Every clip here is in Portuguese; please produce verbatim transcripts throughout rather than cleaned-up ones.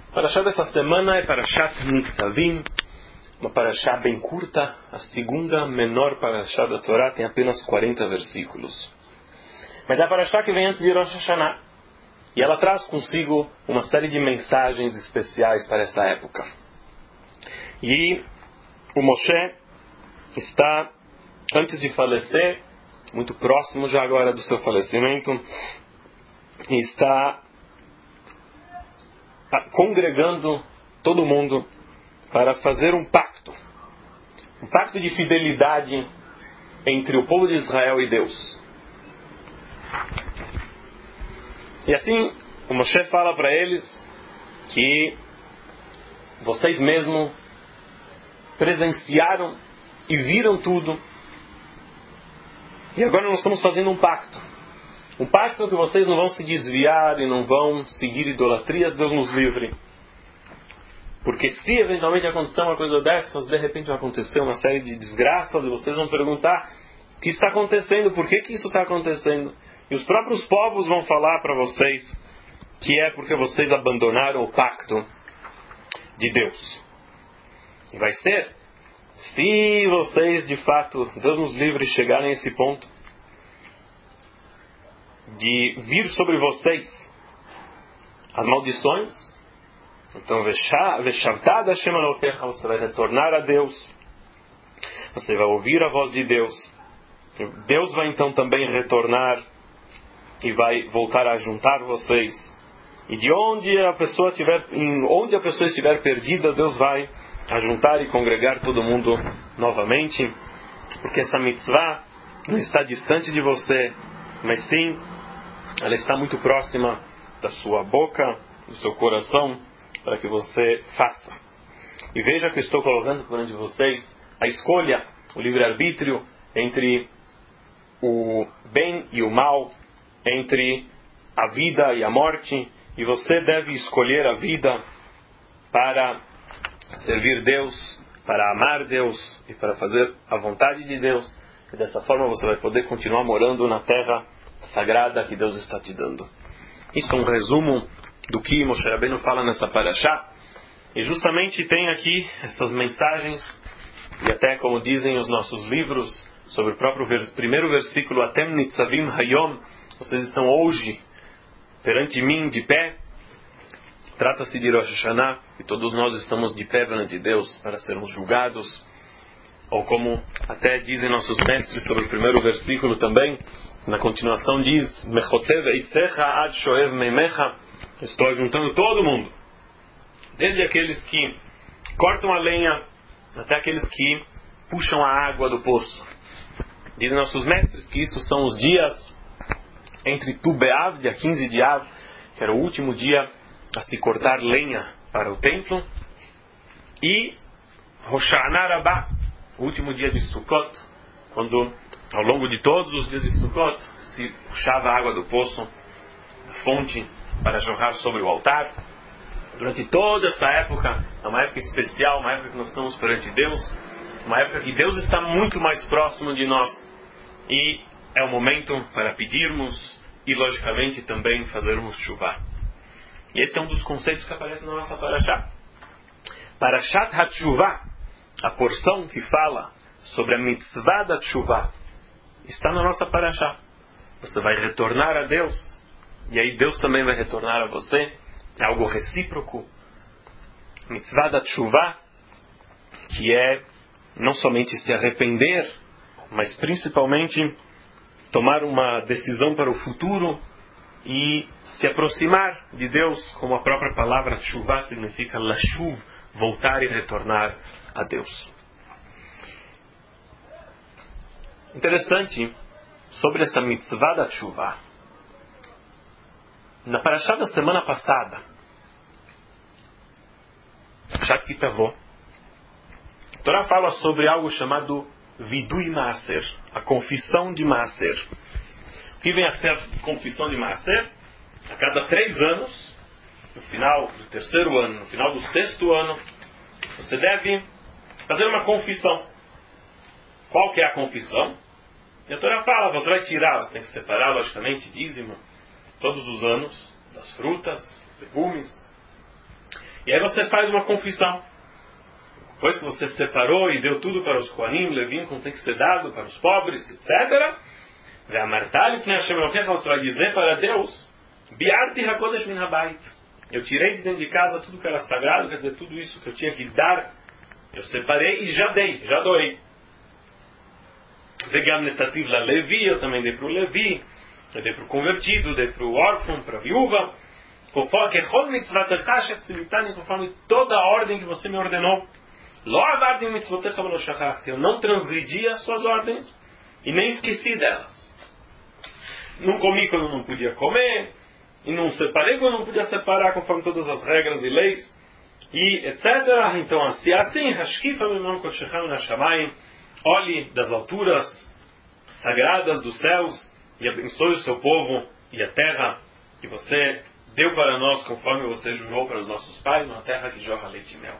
Parashá dessa semana é Parashat Nitzavim, uma parashá bem curta, a segunda menor parashá da Torá, tem apenas quarenta versículos. Mas é a parashá que vem antes de Rosh Hashanah, e ela traz consigo uma série de mensagens especiais para essa época. E o Moshe está, antes de falecer, muito próximo já agora do seu falecimento, e está congregando todo mundo para fazer um pacto, um pacto de fidelidade entre o povo de Israel e Deus. E assim, o Moshe fala para eles que vocês mesmos presenciaram e viram tudo, e agora nós estamos fazendo um pacto. Um pacto que vocês não vão se desviar e não vão seguir idolatrias, Deus nos livre. Porque se eventualmente acontecer uma coisa dessas, de repente vai acontecer uma série de desgraças e vocês vão perguntar o que está acontecendo, por que, que isso está acontecendo. E os próprios povos vão falar para vocês que é porque vocês abandonaram o pacto de Deus. E vai ser, se vocês de fato, Deus nos livre, chegarem a esse ponto de vir sobre vocês as maldições, então Veshavtada Hashem Elokecha, você vai retornar a Deus, você vai ouvir a voz de Deus, Deus vai então também retornar e vai voltar a juntar vocês, e de onde a pessoa tiver, onde a pessoa estiver perdida, Deus vai ajuntar e congregar todo mundo novamente, porque essa mitzvah não está distante de você, mas sim ela está muito próxima da sua boca, do seu coração, para que você faça. E veja que eu estou colocando perante vocês a escolha, o livre-arbítrio entre o bem e o mal, entre a vida e a morte, e você deve escolher a vida para servir Deus, para amar Deus e para fazer a vontade de Deus, e dessa forma você vai poder continuar morando na terra sagrada que Deus está te dando. Isso é um resumo do que Moshe Rabbeinu fala nessa parashá, e justamente tem aqui essas mensagens, e até como dizem os nossos livros, sobre o próprio vers- primeiro versículo, Atem Nitzavim Hayom, vocês estão hoje perante mim de pé. Trata-se de Rosh Hashanah, e todos nós estamos de pé perante Deus para sermos julgados, ou como até dizem nossos mestres sobre o primeiro versículo também, na continuação diz, Mechotev eitzecha ad shoev meimecha, estou ajuntando todo mundo, desde aqueles que cortam a lenha até aqueles que puxam a água do poço. Dizem nossos mestres que isso são os dias entre Tu Be'av, dia quinze de Av, que era o último dia a se cortar lenha para o templo, e Rosh Hashanah Rabbah, o último dia de Sukkot, quando ao longo de todos os dias de Sukkot se puxava a água do poço, da fonte, para jorrar sobre o altar. Durante toda essa época, é uma época especial, uma época que nós estamos perante Deus, uma época que Deus está muito mais próximo de nós, e é o momento para pedirmos e logicamente também fazermos chuvá. E esse é um dos conceitos que aparece na nossa parashá. Parashat HaTshuvah, a porção que fala sobre a mitzvah da Tshuvah, está na nossa parashá. Você vai retornar a Deus, e aí Deus também vai retornar a você. É algo recíproco. Mitzvah da Tshuvah, que é não somente se arrepender, mas principalmente tomar uma decisão para o futuro e se aproximar de Deus, como a própria palavra Tshuvah significa lashuv, voltar e retornar a Deus. Interessante sobre essa mitzvah da Tshuvah. Na parashá da semana passada, Parashat Kitavot, a Torá fala sobre algo chamado Vidui Maaser, a confissão de Maaser. O que vem a ser a confissão de Maaser? A cada três anos, no final do terceiro ano, no final do sexto ano, você deve fazer uma confissão. Qual que é a confissão? E a Torá fala, você vai tirar, você tem que separar, logicamente, dízimo, todos os anos, das frutas, legumes. E aí você faz uma confissão. Depois que você separou e deu tudo para os Kohanim, Levim, como tem que ser dado para os pobres, etcétera. Você vai dizer para Deus, Biarti HaKodesh min habayit. Eu tirei de dentro de casa tudo que era sagrado, quer dizer, tudo isso que eu tinha que dar, eu separei e já dei, já doei. Vegam netativ la Levi, eu também dei para o Levi, eu dei para o convertido, dei para o órfão, para a viúva, conforme toda a ordem que você me ordenou. Eu não transgredi as suas ordens e nem esqueci delas. Não comi quando não podia comer, e não separei quando não podia separar, conforme todas as regras e leis, e etcétera. Então, se assim, olhe das alturas sagradas dos céus e abençoe o seu povo e a terra que você deu para nós, conforme você jurou para os nossos pais, uma terra que jorra leite e mel.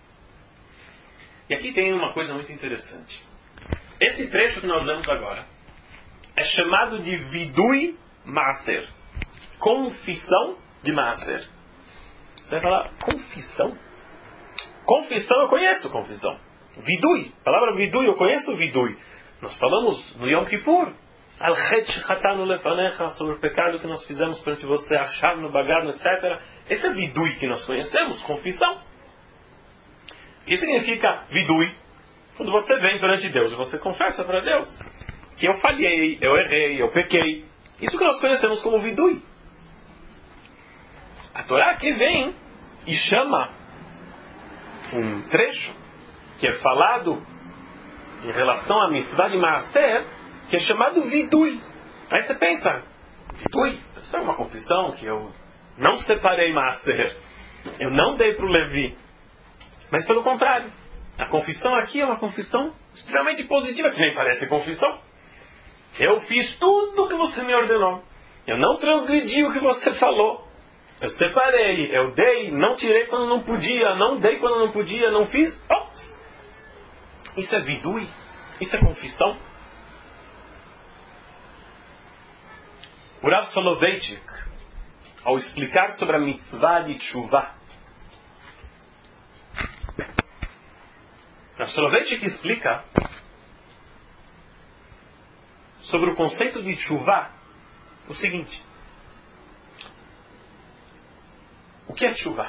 E aqui tem uma coisa muito interessante. Esse trecho que nós lemos agora é chamado de Vidui Maaser. Confissão de Maaser. Você vai falar, confissão? Confissão, eu conheço confissão. Vidui, a palavra Vidui, eu conheço Vidui. Nós falamos no Yom Kippur. Al-Chet Chatanu Lefanecha, sobre o pecado que nós fizemos perante você, achar no bagado, etcétera. Esse é Vidui que nós conhecemos, confissão. O que significa Vidui? Quando você vem perante Deus e você confessa para Deus que eu falhei, eu errei, eu pequei. Isso que nós conhecemos como Vidui. A Torá aqui vem e chama um trecho que é falado em relação à mitzvah de Maaser, que é chamado Vidui. Aí você pensa, Vidui? Isso é uma confissão que eu não separei Maaser, eu não dei para o Levi. Mas pelo contrário, a confissão aqui é uma confissão extremamente positiva, que nem parece confissão. Eu fiz tudo o que você me ordenou. Eu não transgredi o que você falou. Eu separei, eu dei, não tirei quando não podia, não dei quando não podia, não fiz. Ops! Isso é vidui? Isso é confissão? O Rav Soloveitchik, ao explicar sobre a mitzvah de tshuvah, Rav Soloveitchik explica sobre o conceito de tshuvah o seguinte: o que é tshuvah?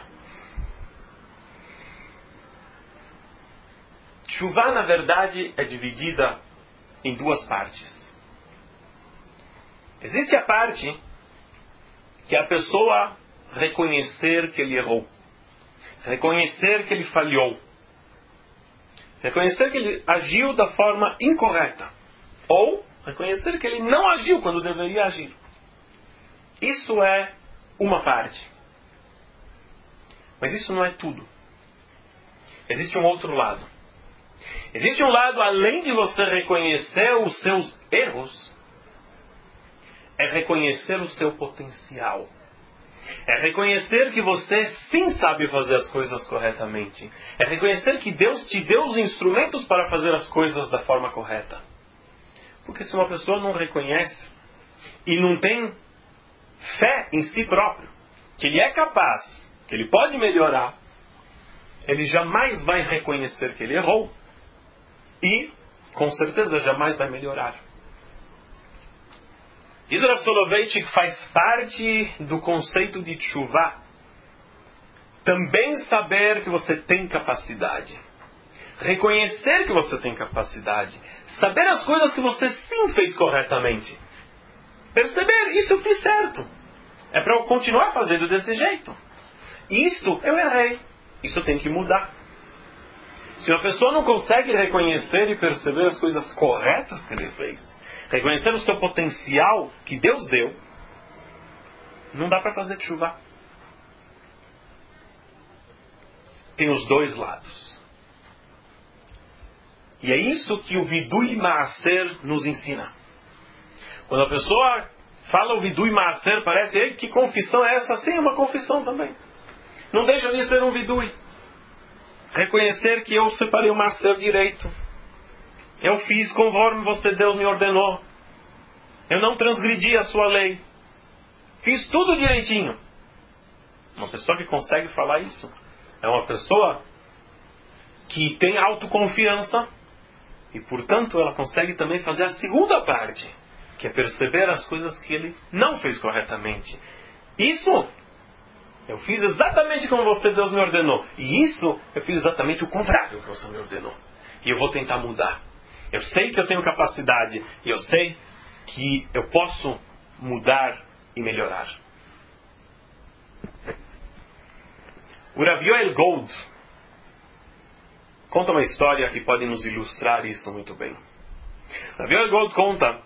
Tshuvah, na verdade, é dividida em duas partes. Existe a parte que é a pessoa reconhecer que ele errou, reconhecer que ele falhou, reconhecer que ele agiu da forma incorreta, ou reconhecer que ele não agiu quando deveria agir. Isso é uma parte. Mas isso não é tudo. Existe um outro lado. Existe um lado, além de você reconhecer os seus erros, é reconhecer o seu potencial. É reconhecer que você sim sabe fazer as coisas corretamente. É reconhecer que Deus te deu os instrumentos para fazer as coisas da forma correta. Porque se uma pessoa não reconhece e não tem fé em si próprio, que ele é capaz, que ele pode melhorar, ele jamais vai reconhecer que ele errou e, com certeza, jamais vai melhorar. Diz o Rav Soloveitchik que faz parte do conceito de tshuvah também saber que você tem capacidade, reconhecer que você tem capacidade, saber as coisas que você sim fez corretamente, perceber, isso eu fiz certo, é para eu continuar fazendo desse jeito, isto eu errei, isso tem que mudar. Se uma pessoa não consegue reconhecer e perceber as coisas corretas que ele fez, reconhecer o seu potencial que Deus deu, não dá para fazer tshuvah. Tem os dois lados. E é isso que o Vidui Maaser nos ensina. Quando a pessoa fala o Vidui Maaser, parece, ei, que confissão é essa? Sim, é uma confissão também. Não deixa de ser um Vidui. Reconhecer que eu separei o Maaser direito. Eu fiz conforme você, Deus, me ordenou. Eu não transgredi a sua lei. Fiz tudo direitinho. Uma pessoa que consegue falar isso, é uma pessoa que tem autoconfiança e, portanto, ela consegue também fazer a segunda parte, que é perceber as coisas que ele não fez corretamente. Isso eu fiz exatamente como você, Deus, me ordenou. E isso eu fiz exatamente o contrário que você me ordenou. E eu vou tentar mudar. Eu sei que eu tenho capacidade e eu sei que eu posso mudar e melhorar. O Rav Yoel Gold conta uma história que pode nos ilustrar isso muito bem. O Rav Yoel Gold conta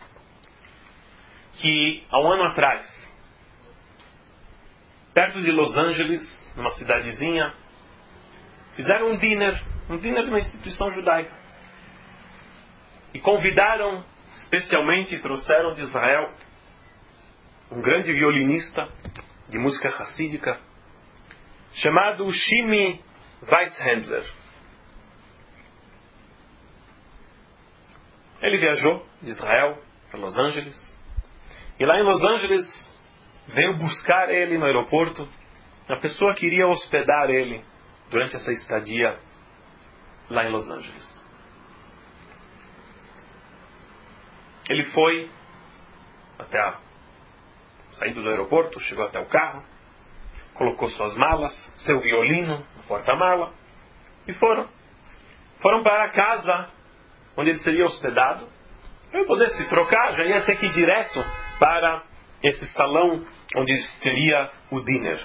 que há um ano atrás, perto de Los Angeles, numa cidadezinha, fizeram um dinner, um dinner de uma instituição judaica. E convidaram, especialmente, trouxeram de Israel, um grande violinista de música hassídica, chamado Shimi Weitzhandler. Ele viajou de Israel para Los Angeles. E lá em Los Angeles veio buscar ele no aeroporto. A pessoa queria hospedar ele durante essa estadia lá em Los Angeles. Ele foi até a... saindo do aeroporto, chegou até o carro, colocou suas malas, seu violino no porta-mala e foram. Foram para a casa onde ele seria hospedado. Para poder se trocar, já ia ter que ir direto para esse salão onde seria o dinner.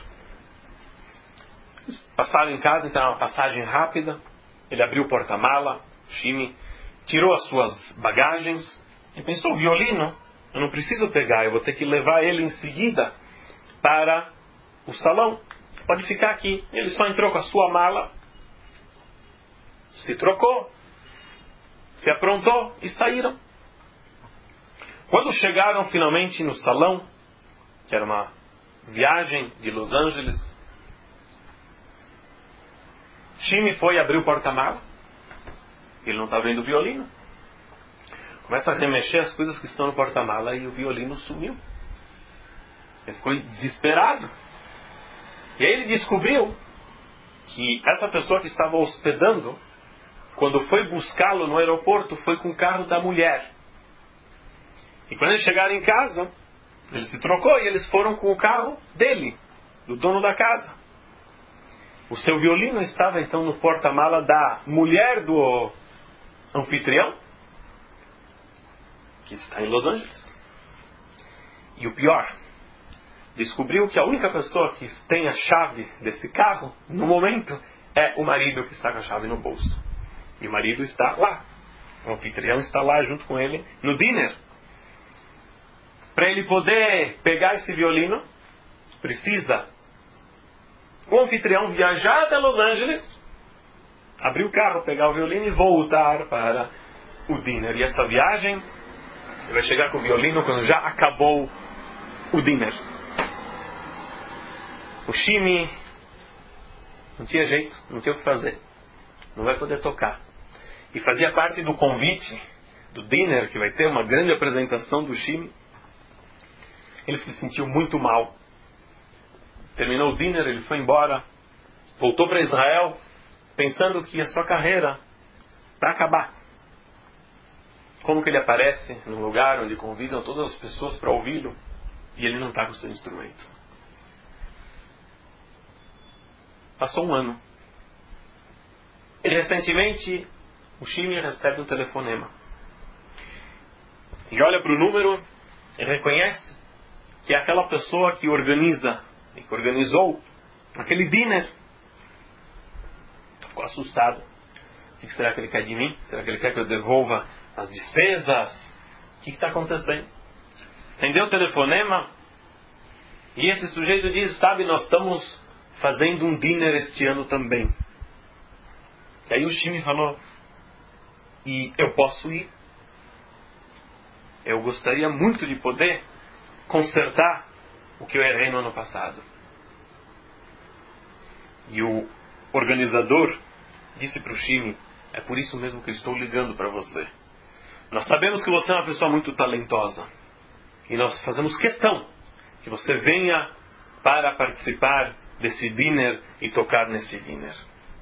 Eles passaram em casa, então uma passagem rápida. Ele abriu o porta-mala, Shimi, tirou as suas bagagens e pensou: o violino eu não preciso pegar, eu vou ter que levar ele em seguida para o salão. Pode ficar aqui. Ele só entrou com a sua mala, se trocou, se aprontou e saíram. Quando chegaram finalmente no salão, que era uma viagem de Los Angeles, Shimi foi abrir o porta-mala. Ele não está vendo o violino. Começa a remexer as coisas que estão no porta-mala e o violino sumiu. Ele ficou desesperado. E aí ele descobriu que essa pessoa que estava hospedando, quando foi buscá-lo no aeroporto, foi com o carro da mulher. E quando eles chegaram em casa, ele se trocou e eles foram com o carro dele, do dono da casa. O seu violino estava então no porta-mala da mulher do anfitrião, que está em Los Angeles. E o pior, descobriu que a única pessoa que tem a chave desse carro, no momento, é o marido que está com a chave no bolso. E o marido está lá. O anfitrião está lá junto com ele no dinner. Para ele poder pegar esse violino, precisa o anfitrião viajar até Los Angeles, abrir o carro, pegar o violino e voltar para o dinner. E essa viagem, ele vai chegar com o violino quando já acabou o dinner. O Shimi não tinha jeito, não tinha o que fazer. Não vai poder tocar. E fazia parte do convite do dinner, que vai ter uma grande apresentação do Shimi. Ele se sentiu muito mal. Terminou o dinner, ele foi embora. Voltou para Israel, pensando que a sua carreira vai acabar. Como que ele aparece num lugar onde convidam todas as pessoas para ouvi-lo e ele não está com o seu instrumento? Passou um ano. E recentemente, o Shimi recebe um telefonema. E olha para o número e reconhece que é aquela pessoa que organiza e que organizou aquele dinner. Ficou assustado. O que será que ele quer de mim? Será que ele quer que eu devolva as despesas? O que está acontecendo? Atendeu o telefonema e esse sujeito diz: sabe, nós estamos fazendo um dinner este ano também. E aí o Shimi falou: e eu posso ir? Eu gostaria muito de poder consertar o que eu errei no ano passado. E o organizador disse para o Shimi: é por isso mesmo que eu estou ligando para você. Nós sabemos que você é uma pessoa muito talentosa. E nós fazemos questão que você venha para participar desse diner e tocar nesse diner.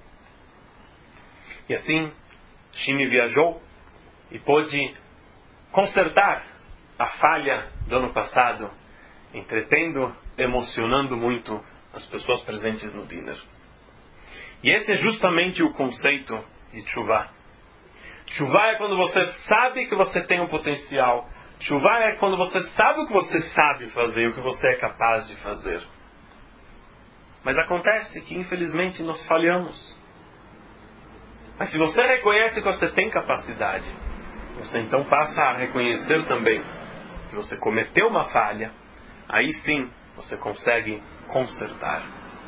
E assim, Shimi viajou e pôde consertar a falha do ano passado, entretendo, emocionando muito as pessoas presentes no dinner. E esse é justamente o conceito de Teshuvah. Teshuvah é quando você sabe que você tem um potencial. Teshuvah é quando você sabe o que você sabe fazer, o que você é capaz de fazer. Mas acontece que, infelizmente, nós falhamos. Mas se você reconhece que você tem capacidade, você então passa a reconhecer também que você cometeu uma falha, aí sim você consegue consertar.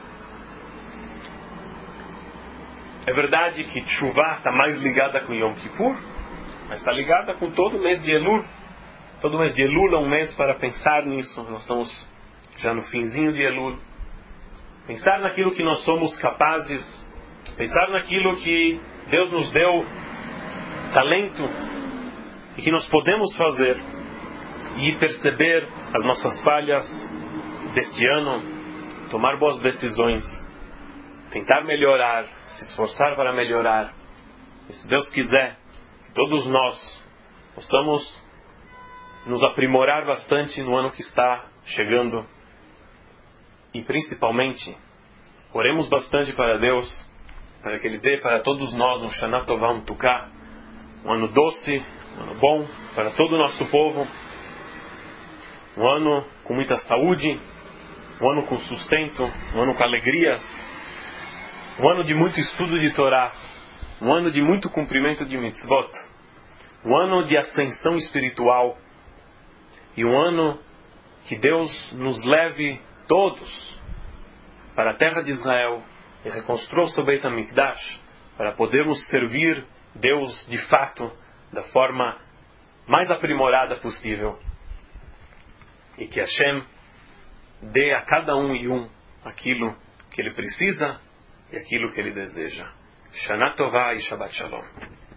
É verdade que Teshuvah está mais ligada com Yom Kippur, mas está ligada com todo o mês de Elul. Todo mês de Elul é um mês para pensar nisso. Nós estamos já no finzinho de Elul. Pensar naquilo que nós somos capazes. Pensar naquilo que Deus nos deu talento e que nós podemos fazer. E perceber as nossas falhas deste ano. Tomar boas decisões. Tentar melhorar. Se esforçar para melhorar. E se Deus quiser, todos nós possamos nos aprimorar bastante no ano que está chegando. E principalmente, oremos bastante para Deus, para que Ele dê para todos nós um Shana Tová, um Tuká, um ano doce, um ano bom para todo o nosso povo, um ano com muita saúde, um ano com sustento, um ano com alegrias, um ano de muito estudo de Torá, um ano de muito cumprimento de mitzvot, um ano de ascensão espiritual, e um ano que Deus nos leve todos para a terra de Israel e reconstrua o seu Beit HaMikdash para podermos servir Deus de fato da forma mais aprimorada possível. E que Hashem dê a cada um e um aquilo que ele precisa e aquilo que ele deseja. Shana Tová e Shabbat Shalom.